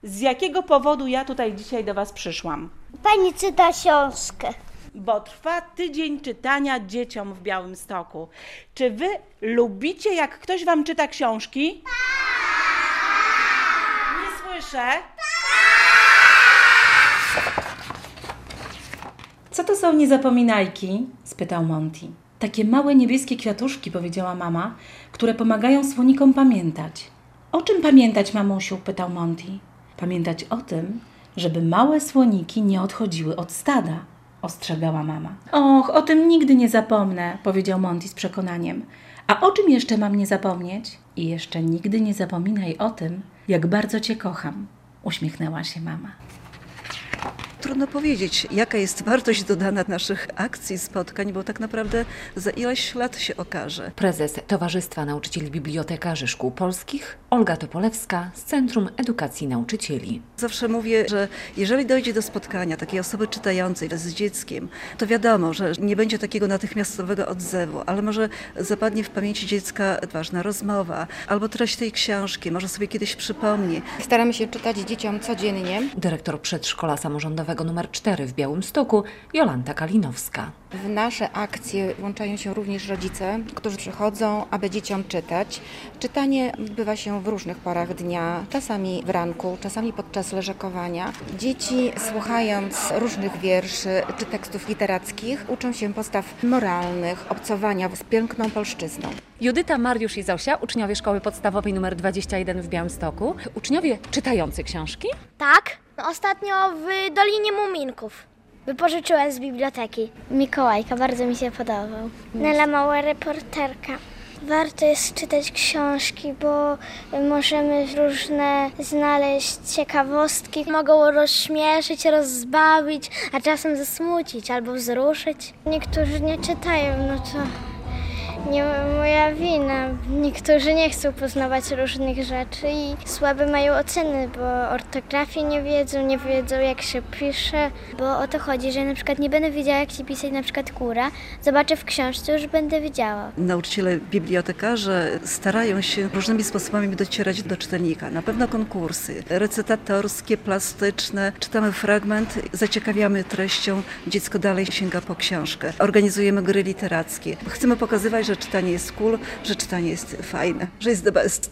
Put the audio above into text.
z jakiego powodu ja tutaj dzisiaj do Was przyszłam? Pani czyta książkę. Bo trwa tydzień czytania dzieciom w Białymstoku. Czy Wy lubicie, jak ktoś Wam czyta książki? Nie słyszę. Co to są niezapominajki? Spytał Monty. Takie małe niebieskie kwiatuszki, powiedziała mama, które pomagają słonikom pamiętać. O czym pamiętać, mamusiu? Pytał Monty. Pamiętać o tym, żeby małe słoniki nie odchodziły od stada, ostrzegała mama. Och, o tym nigdy nie zapomnę, powiedział Monty z przekonaniem. A o czym jeszcze mam nie zapomnieć? I jeszcze nigdy nie zapominaj o tym, jak bardzo Cię kocham, uśmiechnęła się mama. Trudno powiedzieć, jaka jest wartość dodana naszych akcji, spotkań, bo tak naprawdę za ileś lat się okaże. Prezes Towarzystwa Nauczycieli Bibliotekarzy Szkół Polskich Olga Topolewska z Centrum Edukacji Nauczycieli. Zawsze mówię, że jeżeli dojdzie do spotkania takiej osoby czytającej z dzieckiem, to wiadomo, że nie będzie takiego natychmiastowego odzewu, ale może zapadnie w pamięci dziecka ważna rozmowa albo treść tej książki, może sobie kiedyś przypomni. Staramy się czytać dzieciom codziennie. Dyrektor Przedszkola Samorządowego nr 4 w Białymstoku Jolanta Kalinowska. W nasze akcje włączają się również rodzice, którzy przychodzą, aby dzieciom czytać. Czytanie odbywa się w różnych porach dnia, czasami w ranku, czasami podczas leżakowania. Dzieci, słuchając różnych wierszy czy tekstów literackich, uczą się postaw moralnych, obcowania z piękną polszczyzną. Judyta, Mariusz i Zosia, uczniowie Szkoły Podstawowej nr 21 w Białymstoku. Uczniowie czytający książki? Tak? Ostatnio w Dolinie Muminków. Wypożyczyłem z biblioteki. Mikołajka, bardzo mi się podobał. Nela, mała reporterka. Warto jest czytać książki, bo możemy różne znaleźć ciekawostki. Mogą rozśmieszyć, rozbawić, a czasem zasmucić albo wzruszyć. Niektórzy nie czytają, no to nie moja wina. Niektórzy nie chcą poznawać różnych rzeczy i słabe mają oceny, bo ortografii nie wiedzą jak się pisze, bo o to chodzi, że na przykład nie będę wiedziała jak się pisać na przykład kura, zobaczę w książce, już będę wiedziała. Nauczyciele bibliotekarze starają się różnymi sposobami docierać do czytelnika. Na pewno konkursy recytatorskie, plastyczne. Czytamy fragment, zaciekawiamy treścią, dziecko dalej sięga po książkę. Organizujemy gry literackie. Chcemy pokazywać, że czytanie jest cool, że czytanie jest fajne, że jest the best.